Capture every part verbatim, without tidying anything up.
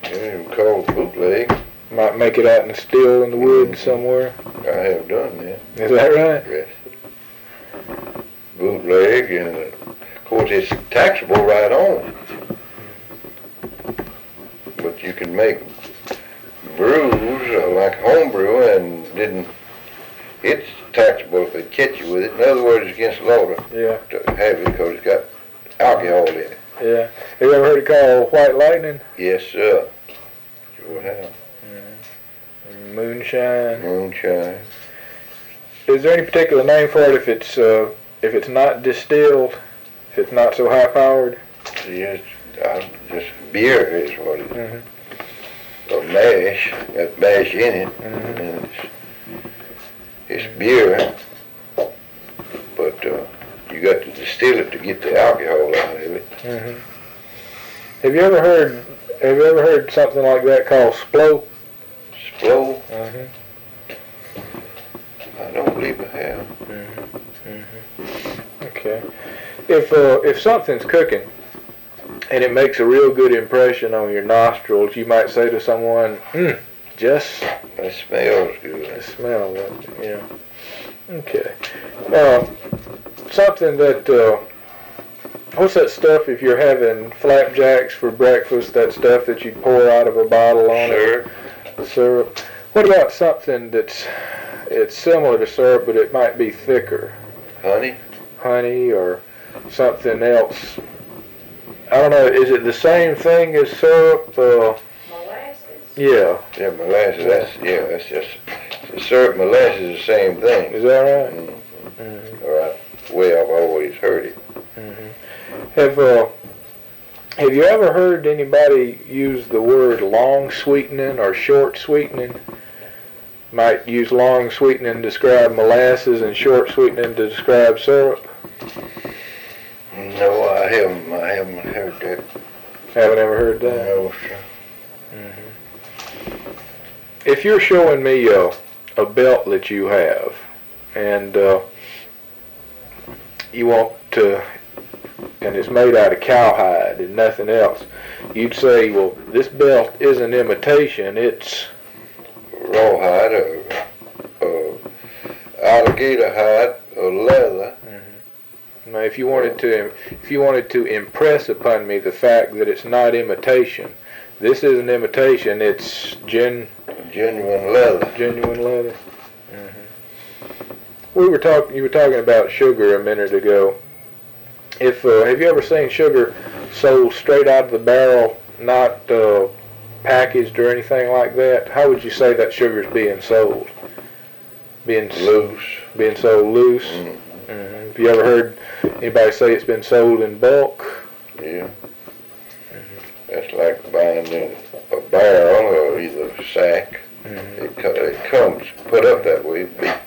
Yeah, called bootleg. Might make it out in the still in the woods mm-hmm. somewhere. I have done that. Is that right? Yes. Bootleg, and uh, of course it's taxable right on. But you can make brews uh, like homebrew, and didn't. It's taxable if they catch you with it. In other words, it's against law to, yeah. to have it because it's got alcohol in it. Yeah. Have you ever heard it called White Lightning? Yes, sir. Sure have. Mm-hmm. Moonshine. Moonshine. Is there any particular name for it if it's uh, if it's not distilled, if it's not so high powered? Yes, uh, just beer is what it is. Mm-hmm. Or mash, got mash in it, mm-hmm. and it's, it's beer, but uh, you got to distill it to get the alcohol out of it. Mm-hmm. Have you ever heard? Have you ever heard something like that called Splo? Splo? Mm-hmm. I don't believe I have. Mm-hmm. Mm-hmm. Okay. If uh, if something's cooking and it makes a real good impression on your nostrils, you might say to someone, mm, just... That smells good. The smell of it, yeah. Okay. Uh, something that... Uh, what's that stuff if you're having flapjacks for breakfast, that stuff that you pour out of a bottle on syrup. it? The syrup. What about something that's... It's similar to syrup, but it might be thicker? Honey? Honey or something else. I don't know, is it the same thing as syrup? Uh, molasses? Yeah. Yeah, molasses, that's, yeah, that's just, syrup and molasses is the same thing. Is that right? Mm-hmm. Mm-hmm. All right, the way I've always heard it. Mm-hmm. Have, uh, have you ever heard anybody use the word long sweetening or short sweetening? Might use long sweetening to describe molasses and short sweetening to describe syrup. No, I haven't. I haven't heard that. Haven't ever heard that? No, sir. Mm-hmm. If you're showing me a, a belt that you have, and uh, you want to, and it's made out of cowhide and nothing else, you'd say, well, this belt isn't imitation, it's rawhide or, or alligator hide or leather. Mm-hmm. Now, if you wanted to, if you wanted to impress upon me the fact that it's not imitation, this isn't imitation. It's gen, genuine leather. Genuine leather. Mm-hmm. We were talking. You were talking about sugar a minute ago. If uh, have you ever seen sugar sold straight out of the barrel, not uh, packaged or anything like that? How would you say that sugar's being sold? Being loose. Being sold loose. Mm-hmm. Mm-hmm. Have you ever heard anybody say it's been sold in bulk? Yeah. Mm-hmm. That's like buying a, a barrel or either a sack. Mm-hmm. It, it comes put up that way.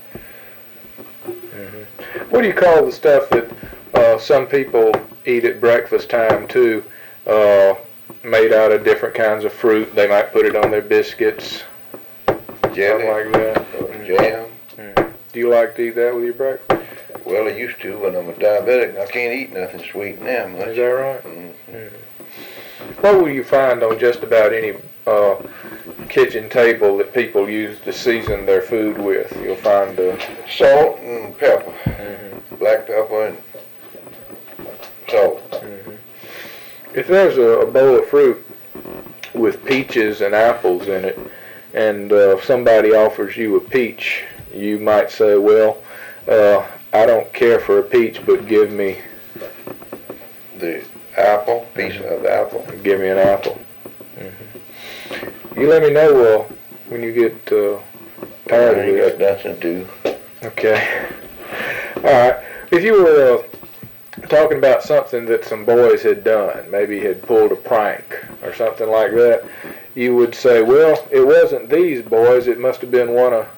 Mm-hmm. What do you call the stuff that uh, some people eat at breakfast time too? Uh, made out of different kinds of fruit. They might put it on their biscuits. Jelly. Something like that. Or mm-hmm. jam. Mm-hmm. Do you like to eat that with your breakfast? Well, I used to, when I'm a diabetic. I can't eat nothing sweet now much. Is that right? Mm-hmm. Mm-hmm. What will you find on just about any uh, kitchen table that people use to season their food with? You'll find uh, salt and pepper, mm-hmm. black pepper and salt. Mm-hmm. If there's a, a bowl of fruit with peaches and apples in it, and uh, somebody offers you a peach, you might say, well, uh, I don't care for a peach, but give me the apple, piece mm-hmm. of the apple. Give me an apple. Mm-hmm. You let me know uh, when you get uh, tired of this. You got nothing to do. Okay. All right. If you were uh, talking about something that some boys had done, maybe had pulled a prank or something like that, you would say, well, it wasn't these boys, it must have been one of